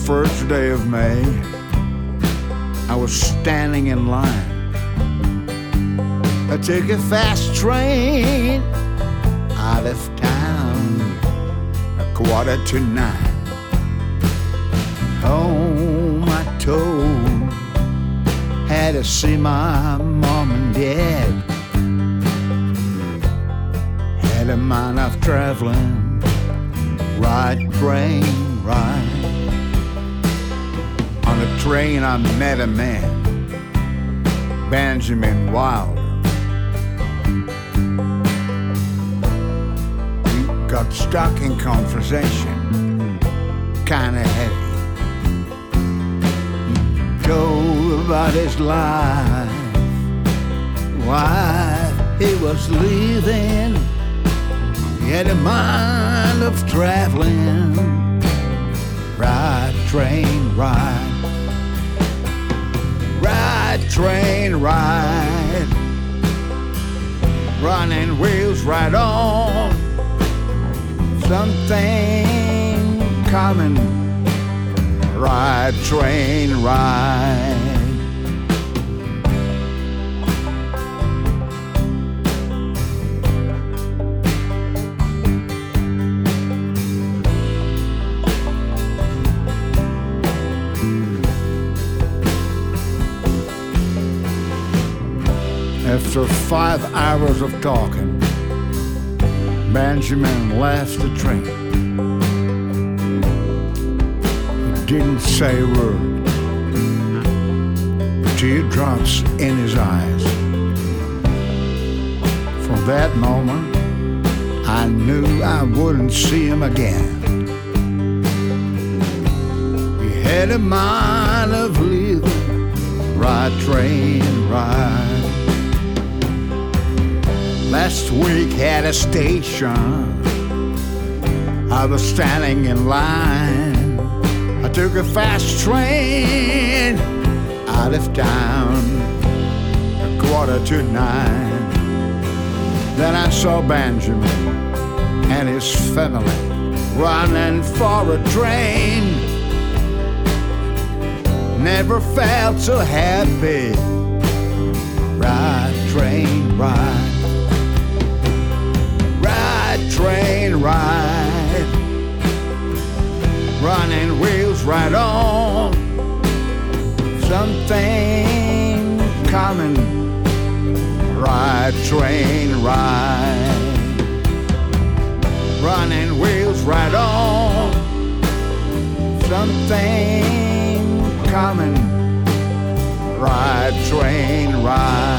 first day of May, I was standing in line. I took a fast train out of town, 8:45. Home I told, had to see my mom and dad. Had a mind of traveling, ride train, ride. On the train I met a man, Benjamin Wilder. We got stuck in conversation, kinda heavy. Told about his life, why he was leaving. He had a mind of traveling, ride train ride, ride train ride, running wheels right on, something coming, ride train ride. After 5 hours of talking, Benjamin left the train. He didn't say a word, teardrops in his eyes. From that moment, I knew I wouldn't see him again. He had a mind of leaving, ride train ride. Last week at a station, I was standing in line. I took a fast train out of town, 8:45. Then I saw Benjamin and his family running for a train. Never felt so happy, ride train ride. Train ride, running wheels right on, something coming, ride train ride, running wheels right on, something coming, ride train ride.